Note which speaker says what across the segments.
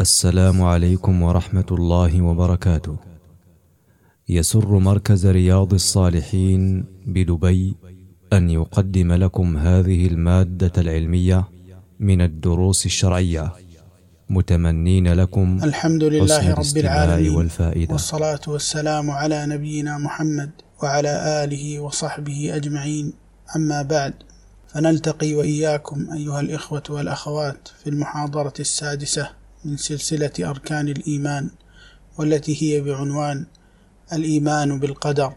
Speaker 1: السلام عليكم ورحمة الله وبركاته. يسر مركز رياض الصالحين بدبي أن يقدم لكم هذه المادة العلمية من الدروس الشرعية، متمنين لكم
Speaker 2: الحمد لله رب العالمين،
Speaker 1: والفائدة.
Speaker 2: والصلاة والسلام على نبينا محمد وعلى آله وصحبه أجمعين. أما بعد، فنلتقي وإياكم أيها الإخوة والأخوات في المحاضرة السادسة من سلسلة أركان الإيمان، والتي هي بعنوان الإيمان بالقدر.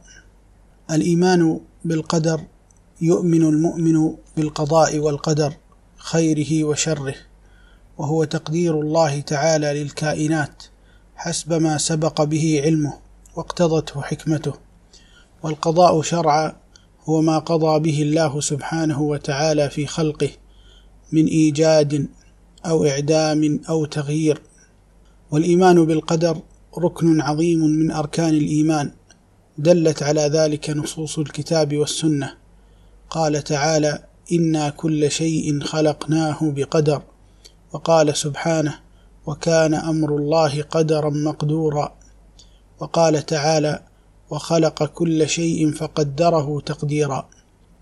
Speaker 2: الإيمان بالقدر: يؤمن المؤمن بالقضاء والقدر خيره وشره، وهو تقدير الله تعالى للكائنات حسب ما سبق به علمه واقتضته حكمته. والقضاء شرعا هو ما قضى به الله سبحانه وتعالى في خلقه من إيجاد أو إعدام أو تغيير. والإيمان بالقدر ركن عظيم من أركان الإيمان، دلت على ذلك نصوص الكتاب والسنة. قال تعالى: إنا كل شيء خلقناه بقدر. وقال سبحانه: وكان أمر الله قدرا مقدورا. وقال تعالى: وخلق كل شيء فقدره تقديرا.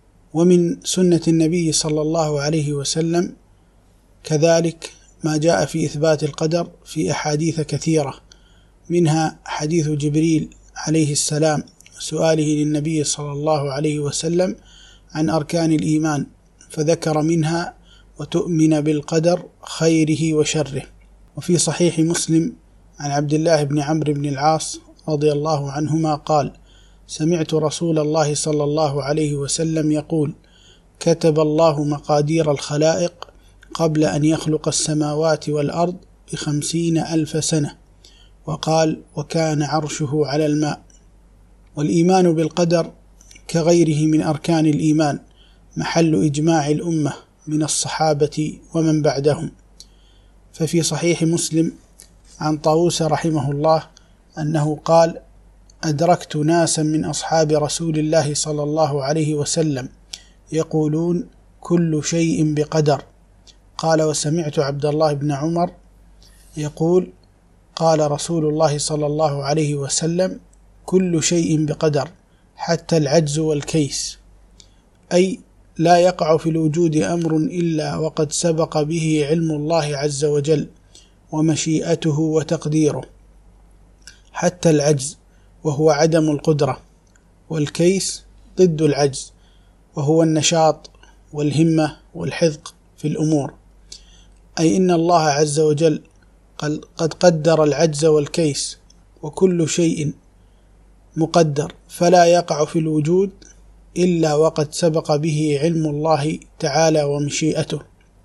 Speaker 2: ومن سنة النبي صلى الله عليه وسلم كذلك ما جاء في إثبات القدر في أحاديث كثيرة، منها حديث جبريل عليه السلام سؤاله للنبي صلى الله عليه وسلم عن أركان الإيمان، فذكر منها: وتؤمن بالقدر خيره وشره. وفي صحيح مسلم عن عبد الله بن عمرو بن العاص رضي الله عنهما قال: سمعت رسول الله صلى الله عليه وسلم يقول: كتب الله مقادير الخلائق قبل أن يخلق السماوات والأرض ب50,000 سنة. وقال: وكان عرشه على الماء. والإيمان بالقدر كغيره من أركان الإيمان محل إجماع الأمة من الصحابة ومن بعدهم. ففي صحيح مسلم عن طاووس رحمه الله أنه قال: أدركت ناسا من أصحاب رسول الله صلى الله عليه وسلم يقولون: كل شيء بقدر. قال: وسمعت عبد الله بن عمر يقول: قال رسول الله صلى الله عليه وسلم: كل شيء بقدر حتى العجز والكيس، أي لا يقع في الوجود أمر إلا وقد سبق به علم الله عز وجل ومشيئته وتقديره، حتى العجز وهو عدم القدرة، والكيس ضد العجز وهو النشاط والهمة والحذق في الأمور، أي إن الله عز وجل قد قدر العجز والكيس، وكل شيء مقدر فلا يقع في الوجود إلا وقد سبق به علم الله تعالى ومشيئته.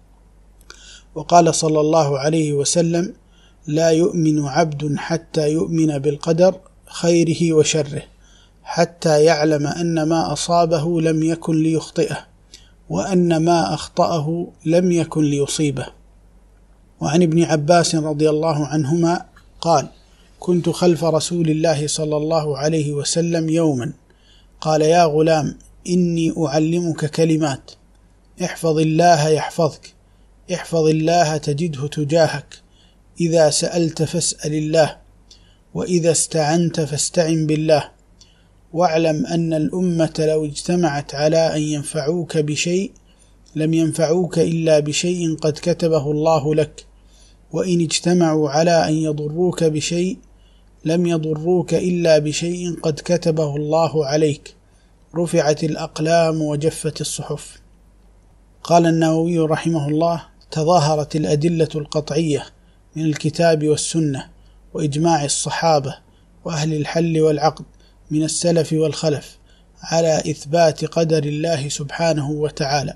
Speaker 2: وقال صلى الله عليه وسلم: لا يؤمن عبد حتى يؤمن بالقدر خيره وشره، حتى يعلم أن ما أصابه لم يكن ليخطئه، وأن ما أخطأه لم يكن ليصيبه. وعن ابن عباس رضي الله عنهما قال: كنت خلف رسول الله صلى الله عليه وسلم يوما، قال: يا غلام، إني أعلمك كلمات، احفظ الله يحفظك، احفظ الله تجده تجاهك، إذا سألت فاسأل الله، وإذا استعنت فاستعن بالله، واعلم أن الأمة لو اجتمعت على أن ينفعوك بشيء لم ينفعوك إلا بشيء قد كتبه الله لك، وإن اجتمعوا على أن يضروك بشيء لم يضروك إلا بشيء قد كتبه الله عليك، رفعت الأقلام وجفت الصحف. قال النووي رحمه الله: تظاهرت الأدلة القطعية من الكتاب والسنة وإجماع الصحابة وأهل الحل والعقد من السلف والخلف على إثبات قدر الله سبحانه وتعالى.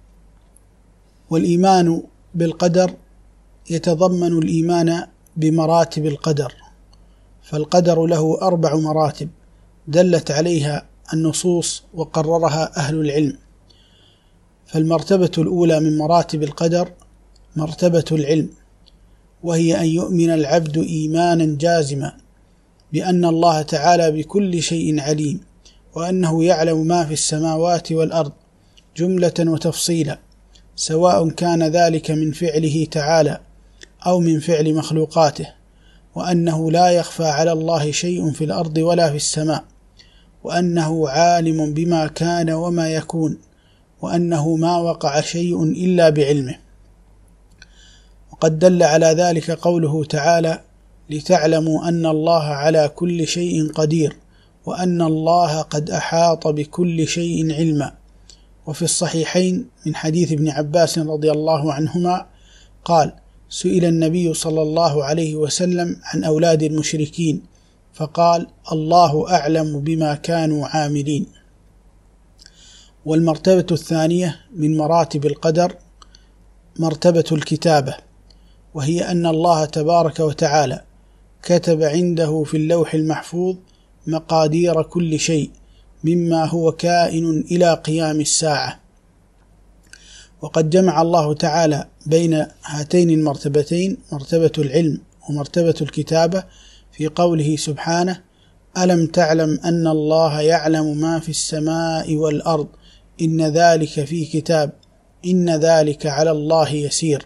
Speaker 2: والإيمان بالقدر يتضمن الإيمان بمراتب القدر، فالقدر له 4 مراتب دلت عليها النصوص وقررها أهل العلم. فالمرتبة الأولى من مراتب القدر مرتبة العلم، وهي أن يؤمن العبد إيمانا جازما بأن الله تعالى بكل شيء عليم، وأنه يعلم ما في السماوات والأرض جملة وتفصيلا، سواء كان ذلك من فعله تعالى أو من فعل مخلوقاته، وأنه لا يخفى على الله شيء في الأرض ولا في السماء، وأنه عالم بما كان وما يكون، وأنه ما وقع شيء إلا بعلمه. وقد دل على ذلك قوله تعالى: لتعلموا أن الله على كل شيء قدير، وأن الله قد أحاط بكل شيء علما. وفي الصحيحين من حديث ابن عباس رضي الله عنهما قال: سئل النبي صلى الله عليه وسلم عن أولاد المشركين فقال: الله أعلم بما كانوا عاملين. والمرتبة الثانية من مراتب القدر مرتبة الكتابة، وهي أن الله تبارك وتعالى كتب عنده في اللوح المحفوظ مقادير كل شيء مما هو كائن إلى قيام الساعة. وقد جمع الله تعالى بين هاتين المرتبتين، مرتبة العلم ومرتبة الكتابة، في قوله سبحانه: ألم تعلم أن الله يعلم ما في السماء والأرض إن ذلك في كتاب إن ذلك على الله يسير.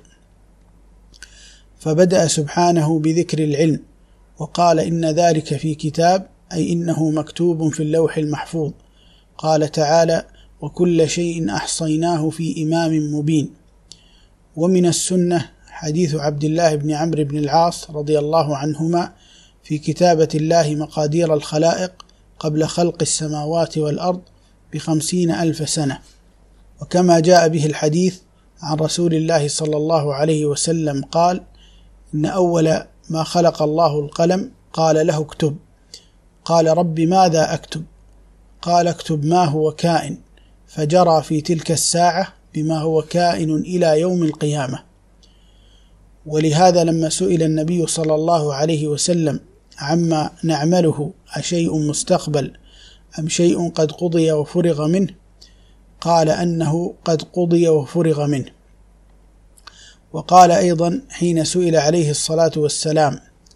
Speaker 2: فبدأ سبحانه بذكر العلم وقال: إن ذلك في كتاب، أي إنه مكتوب في اللوح المحفوظ. قال تعالى: وكل شيء أحصيناه في إمام مبين. ومن السنة حديث عبد الله بن عمرو بن العاص رضي الله عنهما في كتابة الله مقادير الخلائق قبل خلق السماوات والأرض ب50,000 سنة. وكما جاء به الحديث عن رسول الله صلى الله عليه وسلم قال: إن أول ما خلق الله القلم قال له اكتب، قال: رب ماذا أكتب؟ قال: اكتب ما هو كائن، فجرى في تلك الساعة بما هو كائن إلى يوم القيامة. ولهذا لما سئل النبي صلى الله عليه وسلم عما نعمله أشيء مستقبل أم شيء قد قضي وفرغ منه، قال أنه قد قضي وفرغ منه. وقال أيضا حين سئل عليه الصلاة والسلام: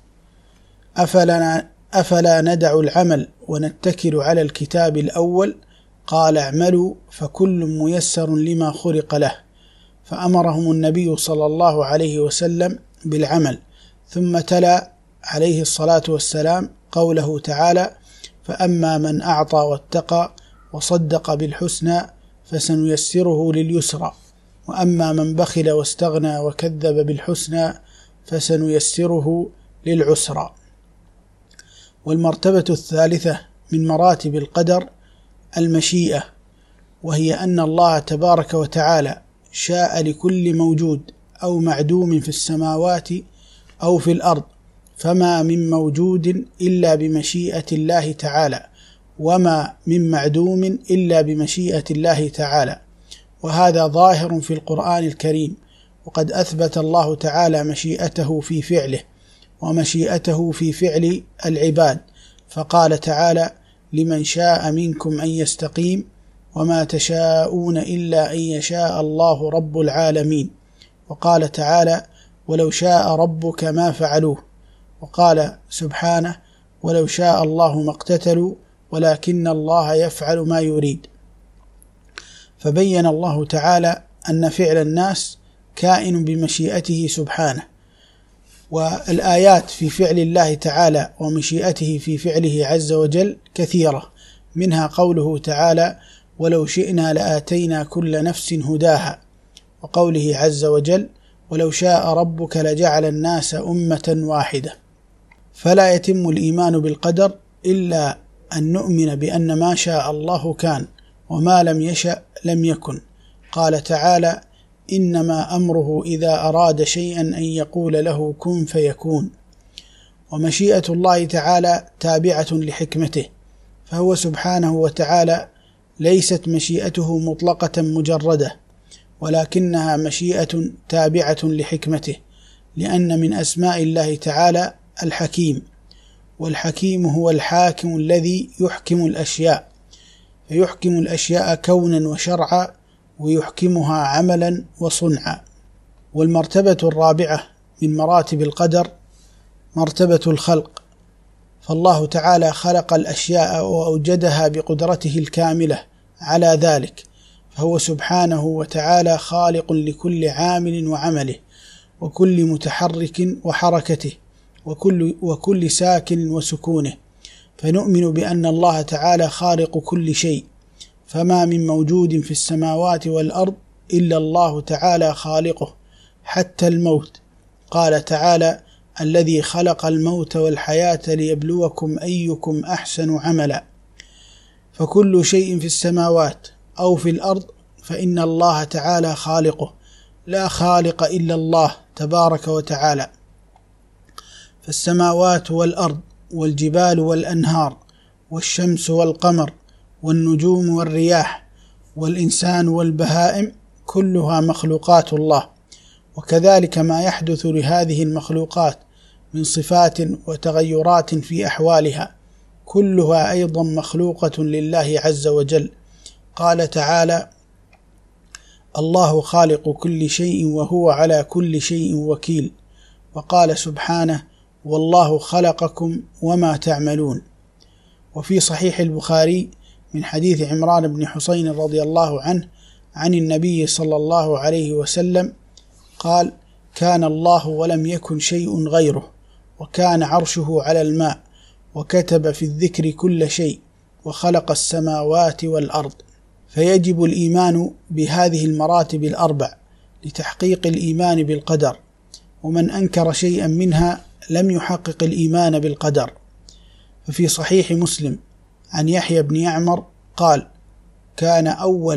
Speaker 2: أفلا ندع العمل ونتكل على الكتاب الأول؟ قال: اعملوا فكل ميسر لما خلق له. فأمرهم النبي صلى الله عليه وسلم بالعمل، ثم تلا عليه الصلاة والسلام قوله تعالى: فأما من أعطى واتقى وصدق بالحسنى فسنيسره لليسرى، وأما من بخل واستغنى وكذب بالحسنى فسنيسره للعسرى. والمرتبة الثالثة من مراتب القدر المشيئة، وهي أن الله تبارك وتعالى شاء لكل موجود أو معدوم في السماوات أو في الأرض، فما من موجود إلا بمشيئة الله تعالى، وما من معدوم إلا بمشيئة الله تعالى. وهذا ظاهر في القرآن الكريم، وقد أثبت الله تعالى مشيئته في فعله ومشيئته في فعل العباد، فقال تعالى: لمن شاء منكم أن يستقيم وما تشاءون إلا أن يشاء الله رب العالمين. وقال تعالى: ولو شاء ربك ما فعلوه. وقال سبحانه: ولو شاء الله ما اقتتلوا ولكن الله يفعل ما يريد. فبين الله تعالى أن فعل الناس كائن بمشيئته سبحانه. والآيات في فعل الله تعالى ومشيئته في فعله عز وجل كثيرة، منها قوله تعالى: ولو شئنا لآتينا كل نفس هداها، وقوله عز وجل: ولو شاء ربك لجعل الناس أمة واحدة. فلا يتم الإيمان بالقدر إلا أن نؤمن بأن ما شاء الله كان، وما لم يشأ لم يكن. قال تعالى: إنما أمره إذا أراد شيئا أن يقول له كن فيكون. ومشيئة الله تعالى تابعة لحكمته، فهو سبحانه وتعالى ليست مشيئته مطلقة مجردة، ولكنها مشيئة تابعة لحكمته، لأن من أسماء الله تعالى الحكيم، والحكيم هو الحاكم الذي يحكم الأشياء، فيحكم الأشياء كونا وشرعا، ويحكمها عملا وصنعا. والمرتبة الرابعة من مراتب القدر مرتبة الخلق، فالله تعالى خلق الأشياء وأوجدها بقدرته الكاملة على ذلك، فهو سبحانه وتعالى خالق لكل عامل وعمله، وكل متحرك وحركته، وكل ساكن وسكونه، فنؤمن بأن الله تعالى خالق كل شيء، فما من موجود في السماوات والأرض إلا الله تعالى خالقه، حتى الموت. قال تعالى: الذي خلق الموت والحياة ليبلوكم أيكم أحسن عملا. فكل شيء في السماوات أو في الأرض فإن الله تعالى خالقه، لا خالق إلا الله تبارك وتعالى. فالسماوات والأرض والجبال والأنهار والشمس والقمر والنجوم والرياح والإنسان والبهائم كلها مخلوقات الله، وكذلك ما يحدث لهذه المخلوقات من صفات وتغيرات في أحوالها كلها أيضا مخلوقة لله عز وجل. قال تعالى: الله خالق كل شيء وهو على كل شيء وكيل. وقال سبحانه: والله خلقكم وما تعملون. وفي صحيح البخاري من حديث عمران بن حسين رضي الله عنه عن النبي صلى الله عليه وسلم قال: كان الله ولم يكن شيء غيره، وكان عرشه على الماء، وكتب في الذكر كل شيء، وخلق السماوات والأرض. فيجب الإيمان بهذه المراتب الأربع لتحقيق الإيمان بالقدر، ومن أنكر شيئا منها لم يحقق الإيمان بالقدر. ففي صحيح مسلم عن يحيى بن يعمر قال: كان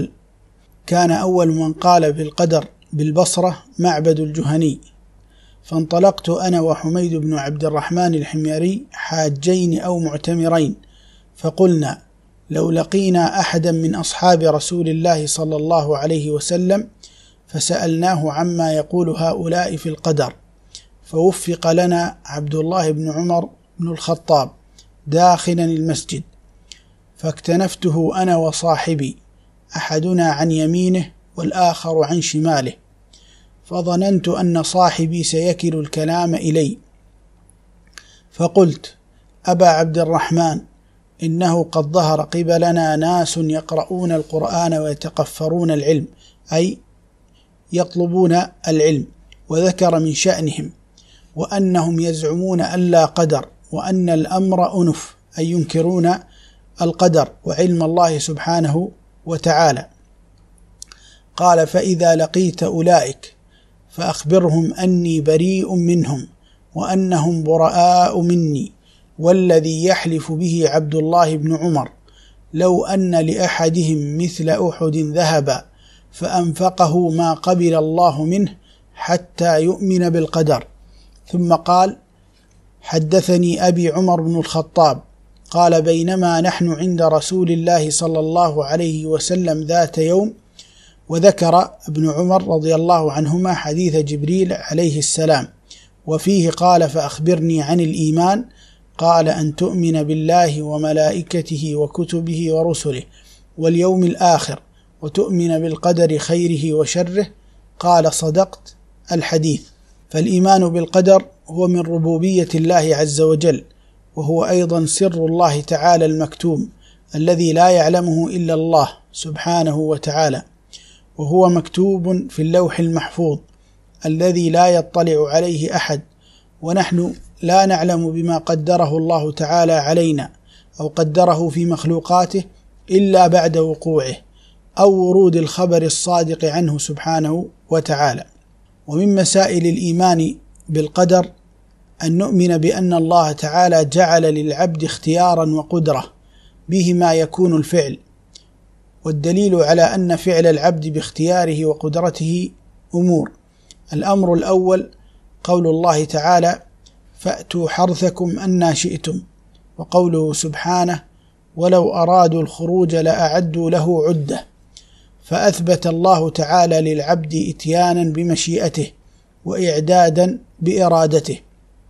Speaker 2: أول من قال بالقدر بالبصرة معبد الجهني، فانطلقت أنا وحميد بن عبد الرحمن الحميري حاجين أو معتمرين، فقلنا: لو لقينا أحدا من أصحاب رسول الله صلى الله عليه وسلم فسألناه عما يقول هؤلاء في القدر، فوفق لنا عبد الله بن عمر بن الخطاب داخلا المسجد، فاكتنفته أنا وصاحبي، أحدنا عن يمينه والآخر عن شماله، فظننت أن صاحبي سيكل الكلام إلي، فقلت: أبا عبد الرحمن، إنه قد ظهر قبلنا ناس يقرؤون القرآن ويتقفرون العلم، أي يطلبون العلم، وذكر من شأنهم وأنهم يزعمون أن لا قدر، وأن الأمر أنف، أي ينكرون القدر وعلم الله سبحانه وتعالى. قال: فإذا لقيت أولئك فأخبرهم أني بريء منهم، وأنهم براء مني، والذي يحلف به عبد الله بن عمر لو أن لأحدهم مثل أحد ذهبا فأنفقه ما قبل الله منه حتى يؤمن بالقدر. ثم قال: حدثني أبي عمر بن الخطاب قال: بينما نحن عند رسول الله صلى الله عليه وسلم ذات يوم، وذكر ابن عمر رضي الله عنهما حديث جبريل عليه السلام، وفيه قال: فأخبرني عن الإيمان. قال: أن تؤمن بالله وملائكته وكتبه ورسله واليوم الآخر، وتؤمن بالقدر خيره وشره. قال: صدقت. الحديث. فالإيمان بالقدر هو من ربوبية الله عز وجل، وهو أيضا سر الله تعالى المكتوم الذي لا يعلمه إلا الله سبحانه وتعالى، وهو مكتوب في اللوح المحفوظ الذي لا يطلع عليه أحد، ونحن لا نعلم بما قدره الله تعالى علينا أو قدره في مخلوقاته إلا بعد وقوعه أو ورود الخبر الصادق عنه سبحانه وتعالى. ومن مسائل الإيمان بالقدر أن نؤمن بأن الله تعالى جعل للعبد اختيارا وقدرة بهما يكون الفعل، والدليل على أن فعل العبد باختياره وقدرته أمور. الأمر الأول قول الله تعالى: فأتوا حرثكم أنى شئتم، وقوله سبحانه: ولو أرادوا الخروج لأعدوا له عدة، فأثبت الله تعالى للعبد إتيانا بمشيئته وإعدادا بإرادته.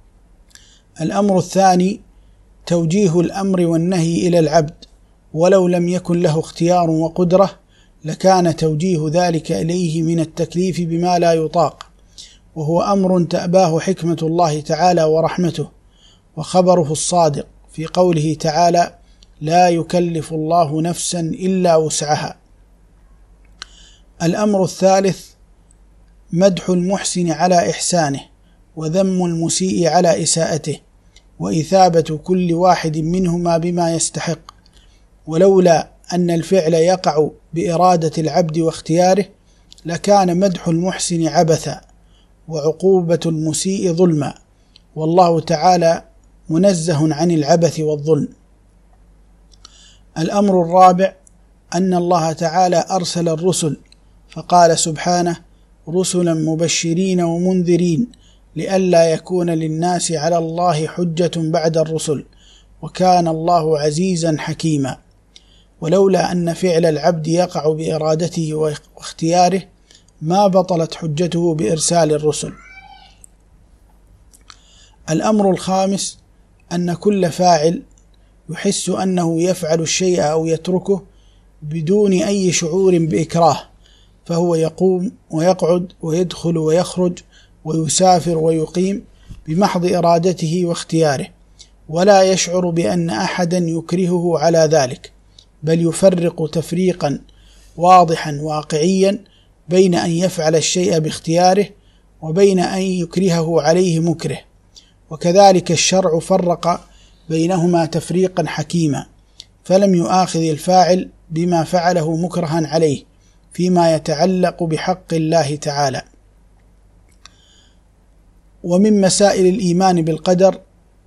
Speaker 2: الأمر الثاني توجيه الأمر والنهي إلى العبد، ولو لم يكن له اختيار وقدرة لكان توجيه ذلك إليه من التكليف بما لا يطاق، وهو أمر تأباه حكمة الله تعالى ورحمته، وخبره الصادق في قوله تعالى: لا يكلف الله نفسا إلا وسعها. الأمر الثالث مدح المحسن على إحسانه، وذم المسيء على إساءته، وإثابة كل واحد منهما بما يستحق. ولولا أن الفعل يقع بإرادة العبد واختياره لكان مدح المحسن عبثا، وعقوبة المسيء ظلما، والله تعالى منزه عن العبث والظلم. الأمر الرابع أن الله تعالى أرسل الرسل، فقال سبحانه: رسلا مبشرين ومنذرين لئلا يكون للناس على الله حجة بعد الرسل، وكان الله عزيزا حكيما. ولولا أن فعل العبد يقع بإرادته واختياره ما بطلت حجته بإرسال الرسل. الأمر الخامس أن كل فاعل يحس أنه يفعل الشيء أو يتركه بدون أي شعور بإكراه، فهو يقوم ويقعد ويدخل ويخرج ويسافر ويقيم بمحض إرادته واختياره، ولا يشعر بأن أحدا يكرهه على ذلك، بل يفرق تفريقا واضحا واقعيا بين أن يفعل الشيء باختياره وبين أن يكرهه عليه مكره. وكذلك الشرع فرق بينهما تفريقا حكيما، فلم يؤاخذ الفاعل بما فعله مكرها عليه فيما يتعلق بحق الله تعالى. ومن مسائل الإيمان بالقدر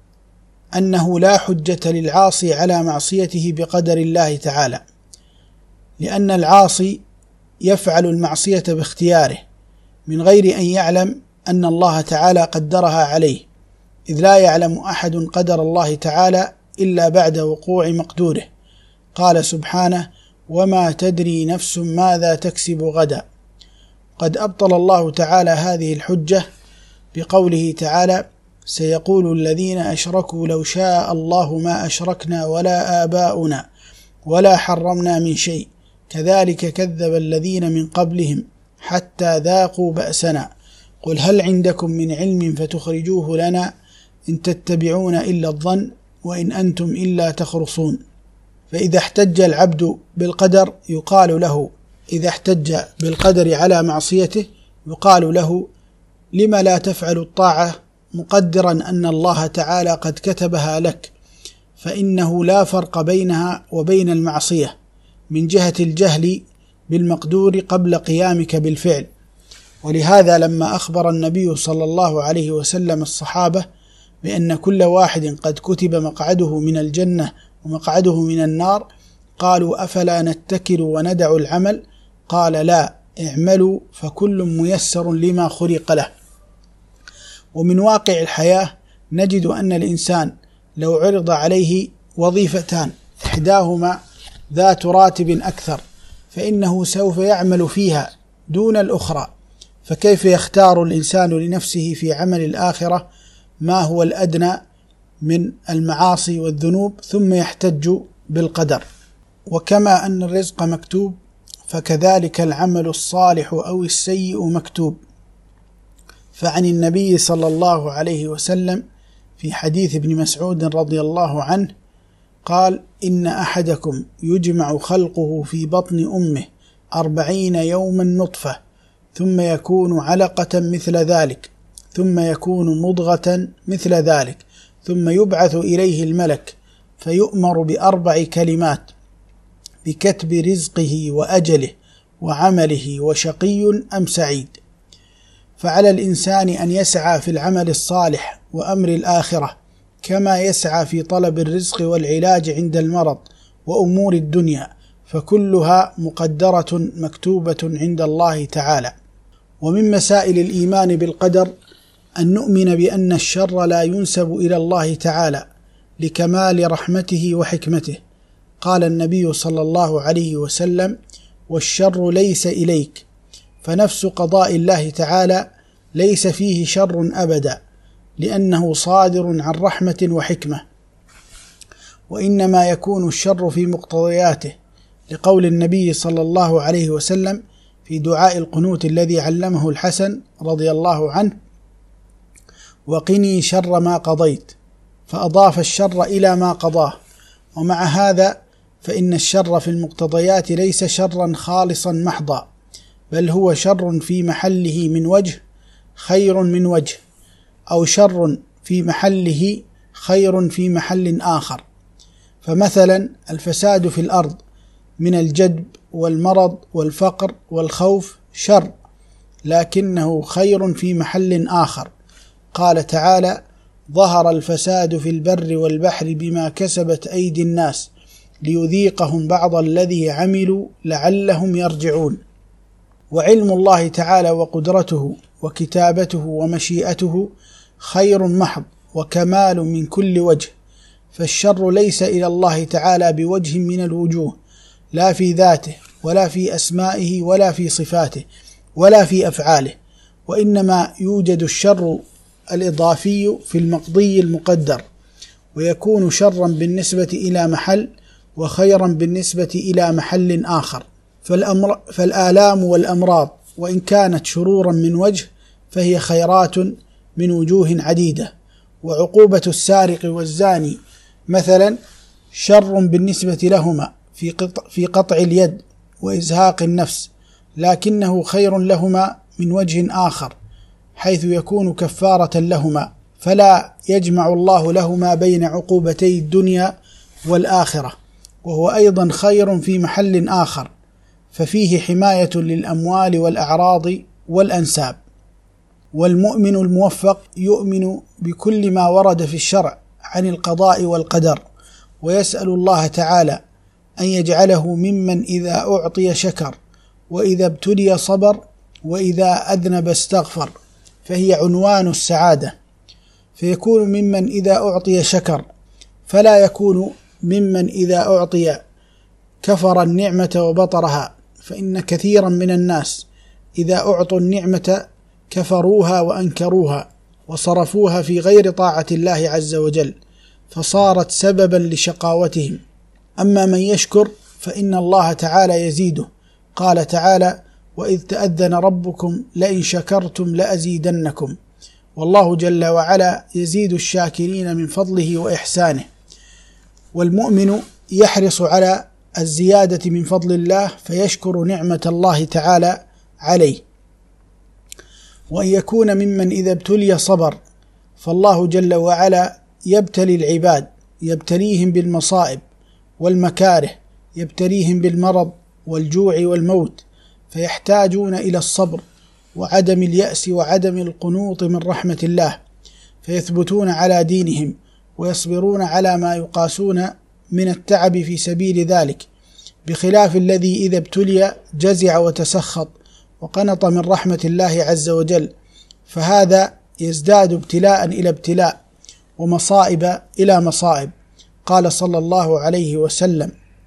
Speaker 2: أنه لا حجة للعاصي على معصيته بقدر الله تعالى، لأن العاصي يفعل المعصية باختياره من غير أن يعلم أن الله تعالى قدرها عليه، إذ لا يعلم أحد قدر الله تعالى إلا بعد وقوع مقدوره. قال سبحانه: وما تدري نفس ماذا تكسب غدا. قد أبطل الله تعالى هذه الحجة بقوله تعالى: سيقول الذين أشركوا لو شاء الله ما أشركنا ولا آباؤنا ولا حرمنا من شيء كذلك كذب الذين من قبلهم حتى ذاقوا بأسنا قل هل عندكم من علم فتخرجوه لنا إن تتبعون إلا الظن وإن أنتم إلا تخرصون. فإذا احتج العبد بالقدر يقال له، إذا احتج بالقدر على معصيته يقال له: لما لا تفعل الطاعة مقدرا أن الله تعالى قد كتبها لك، فإنه لا فرق بينها وبين المعصية من جهة الجهل بالمقدور قبل قيامك بالفعل. ولهذا لما أخبر النبي صلى الله عليه وسلم الصحابة بأن كل واحد قد كتب مقعده من الجنة ومقعده من النار قالوا: أفلا نتكل وندع العمل؟ قال: لا، اعملوا فكل ميسر لما خلق له. ومن واقع الحياة نجد أن الإنسان لو عرض عليه وظيفتان إحداهما ذات راتب أكثر فإنه سوف يعمل فيها دون الأخرى، فكيف يختار الإنسان لنفسه في عمل الآخرة ما هو الأدنى من المعاصي والذنوب ثم يحتج بالقدر؟ وكما أن الرزق مكتوب فكذلك العمل الصالح أو السيء مكتوب. فعن النبي صلى الله عليه وسلم في حديث ابن مسعود رضي الله عنه قال: إن أحدكم يجمع خلقه في بطن أمه 40 يوما نطفة ثم يكون علقة مثل ذلك ثم يكون مضغة مثل ذلك ثم يبعث إليه الملك فيؤمر ب4 كلمات: بكتب رزقه وأجله وعمله وشقي أم سعيد. فعلى الإنسان أن يسعى في العمل الصالح وأمر الآخرة كما يسعى في طلب الرزق والعلاج عند المرض وأمور الدنيا، فكلها مقدرة مكتوبة عند الله تعالى. ومن مسائل الإيمان بالقدر أن نؤمن بأن الشر لا ينسب إلى الله تعالى لكمال رحمته وحكمته. قال النبي صلى الله عليه وسلم: والشر ليس إليك. فنفس قضاء الله تعالى ليس فيه شر أبدا، لأنه صادر عن رحمة وحكمة، وإنما يكون الشر في مقتضياته، لقول النبي صلى الله عليه وسلم في دعاء القنوت الذي علمه الحسن رضي الله عنه: وقني شر ما قضيت، فأضاف الشر إلى ما قضاه. ومع هذا فإن الشر في المقتضيات ليس شرا خالصا محضا، بل هو شر في محله من وجه خير من وجه، أو شر في محله خير في محل آخر. فمثلا الفساد في الأرض من الجدب والمرض والفقر والخوف شر، لكنه خير في محل آخر. قال تعالى: ظهر الفساد في البر والبحر بما كسبت أيدي الناس ليذيقهم بعض الذي عملوا لعلهم يرجعون. وعلم الله تعالى وقدرته وكتابته ومشيئته خير محض وكمال من كل وجه، فالشر ليس إلى الله تعالى بوجه من الوجوه، لا في ذاته ولا في أسمائه ولا في صفاته ولا في أفعاله، وإنما يوجد الشر الإضافي في المقضي المقدر، ويكون شرا بالنسبة إلى محل وخيرا بالنسبة إلى محل آخر. فالآلام والأمراض وإن كانت شرورا من وجه فهي خيرات من وجوه عديدة. وعقوبة السارق والزاني مثلا شر بالنسبة لهما في قطع اليد وإزهاق النفس، لكنه خير لهما من وجه آخر، حيث يكون كفارة لهما، فلا يجمع الله لهما بين عقوبتي الدنيا والآخرة، وهو أيضا خير في محل آخر، ففيه حماية للأموال والأعراض والأنساب. والمؤمن الموفق يؤمن بكل ما ورد في الشرع عن القضاء والقدر، ويسأل الله تعالى أن يجعله ممن إذا أعطي شكر، وإذا ابتلي صبر، وإذا أذنب استغفر، فهي عنوان السعادة. فيكون ممن إذا أعطي شكر، فلا يكون ممن إذا أعطي كفر النعمة وبطرها، فإن كثيرا من الناس إذا أعطوا النعمة كفروها وأنكروها وصرفوها في غير طاعة الله عز وجل، فصارت سببا لشقاوتهم. أما من يشكر فإن الله تعالى يزيده. قال تعالى: وإذ تأذن ربكم لئن شكرتم لأزيدنكم. والله جل وعلا يزيد الشاكرين من فضله وإحسانه. والمؤمن يحرص على الزيادة من فضل الله، فيشكر نعمة الله تعالى عليه. وأن يكون ممن إذا ابتلي صبر، فالله جل وعلا يبتلي العباد، يبتليهم بالمصائب والمكاره، يبتليهم بالمرض والجوع والموت، فيحتاجون إلى الصبر وعدم اليأس وعدم القنوط من رحمة الله، فيثبتون على دينهم ويصبرون على ما يقاسون من التعب في سبيل ذلك، بخلاف الذي إذا ابتلي جزع وتسخط وقنط من رحمة الله عز وجل، فهذا يزداد ابتلاء إلى ابتلاء ومصائب إلى مصائب. قال صلى الله عليه وسلم: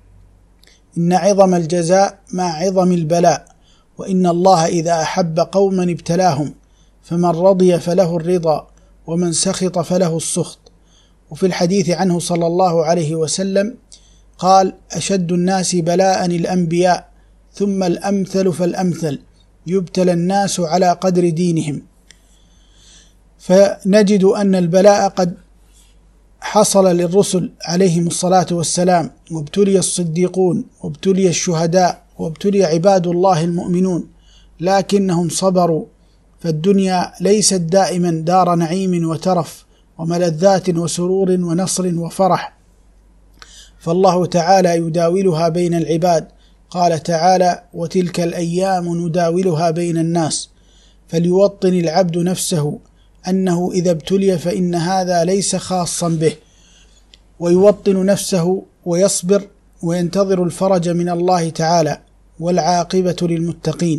Speaker 2: إن عظم الجزاء مع عظم البلاء، وإن الله إذا أحب قوما ابتلاهم، فمن رضي فله الرضا ومن سخط فله السخط. وفي الحديث عنه صلى الله عليه وسلم قال: أشد الناس بلاء الأنبياء، ثم الأمثل فالأمثل، يبتلى الناس على قدر دينهم. فنجد أن البلاء قد حصل للرسل عليهم الصلاة والسلام، وابتلي الصديقون، وابتلي الشهداء، وابتلي عباد الله المؤمنون، لكنهم صبروا. فالدنيا ليست دائما دار نعيم وترف وملذات وسرور ونصر وفرح، فالله تعالى يداولها بين العباد. قال تعالى: وتلك الأيام نداولها بين الناس. فليوطن العبد نفسه أنه إذا ابتلي فإن هذا ليس خاصا به، ويوطن نفسه ويصبر وينتظر الفرج من الله تعالى، والعاقبة للمتقين.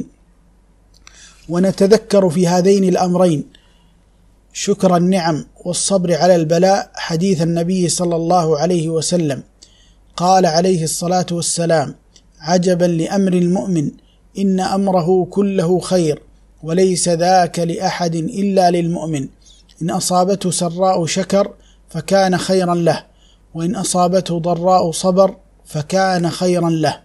Speaker 2: ونتذكر في هذين الأمرين شكر النعم والصبر على البلاء حديث النبي صلى الله عليه وسلم. قال عليه الصلاة والسلام: عجبا لأمر المؤمن، إن أمره كله خير، وليس ذاك لأحد إلا للمؤمن، إن أصابته سراء شكر فكان خيرا له، وإن أصابته ضراء صبر فكان خيرا له.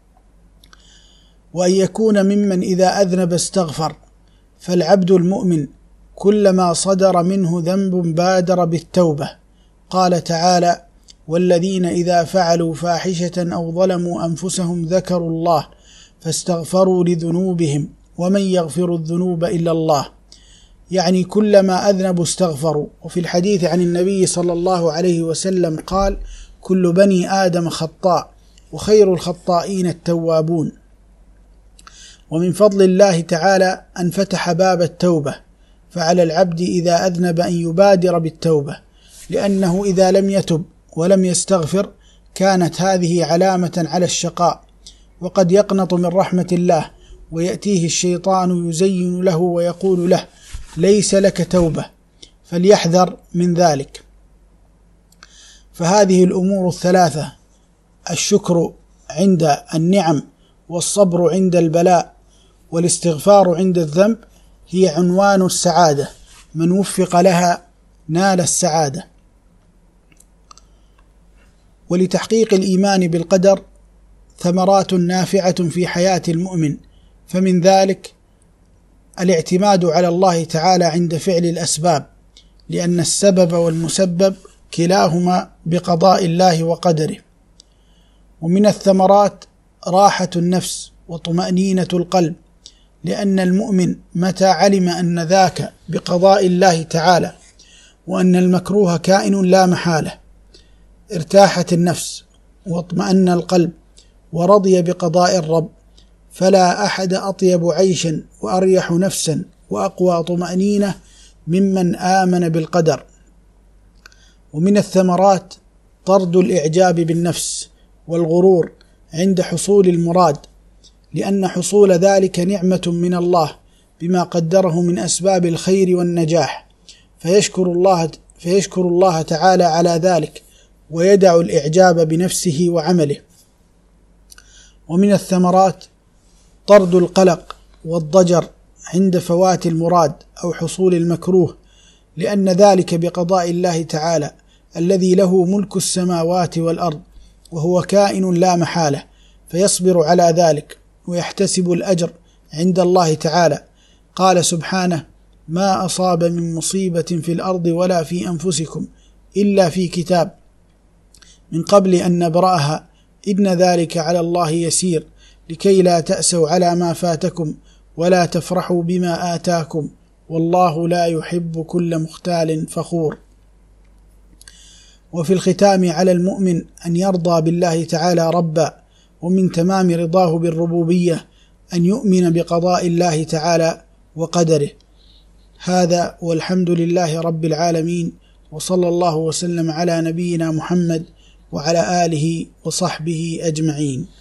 Speaker 2: وأن يكون ممن إذا أذنب استغفر، فالعبد المؤمن كلما صدر منه ذنب بادر بالتوبة. قال تعالى: والذين إذا فعلوا فاحشة أو ظلموا أنفسهم ذكروا الله فاستغفروا لذنوبهم ومن يغفر الذنوب إلا الله، يعني كلما أذنبوا استغفروا. وفي الحديث عن النبي صلى الله عليه وسلم قال: كل بني آدم خطاء وخير الخطائين التوابون. ومن فضل الله تعالى أن فتح باب التوبة، فعلى العبد إذا أذنب أن يبادر بالتوبة، لأنه إذا لم يتب ولم يستغفر كانت هذه علامة على الشقاء، وقد يقنط من رحمة الله، ويأتيه الشيطان يزين له ويقول له: ليس لك توبة، فليحذر من ذلك. فهذه الأمور الثلاثة: الشكر عند النعم، والصبر عند البلاء، والاستغفار عند الذنب، هي عنوان السعادة، من وفق لها نال السعادة. ولتحقيق الإيمان بالقدر ثمرات نافعة في حياة المؤمن، فمن ذلك الاعتماد على الله تعالى عند فعل الأسباب، لأن السبب والمسبب كلاهما بقضاء الله وقدره. ومن الثمرات راحة النفس وطمأنينة القلب، لأن المؤمن متى علم أن ذاك بقضاء الله تعالى وأن المكروه كائن لا محالة ارتاحت النفس واطمأن القلب ورضي بقضاء الرب، فلا أحد أطيب عيشا وأريح نفسا وأقوى طمأنينة ممن آمن بالقدر. ومن الثمرات طرد الإعجاب بالنفس والغرور عند حصول المراد، لأن حصول ذلك نعمة من الله بما قدره من أسباب الخير والنجاح، فيشكر الله تعالى على ذلك ويدع الإعجاب بنفسه وعمله. ومن الثمرات طرد القلق والضجر عند فوات المراد أو حصول المكروه، لأن ذلك بقضاء الله تعالى الذي له ملك السماوات والأرض، وهو كائن لا محالة، فيصبر على ذلك ويحتسب الأجر عند الله تعالى. قال سبحانه: ما أصاب من مصيبة في الأرض ولا في أنفسكم إلا في كتاب من قبل أن نبرأها إن ذلك على الله يسير، لكي لا تأسوا على ما فاتكم ولا تفرحوا بما آتاكم والله لا يحب كل مختال فخور. وفي الختام على المؤمن أن يرضى بالله تعالى ربا، ومن تمام رضاه بالربوبية أن يؤمن بقضاء الله تعالى وقدره. هذا والحمد لله رب العالمين، وصلى الله وسلم على نبينا محمد وعلى آله وصحبه أجمعين.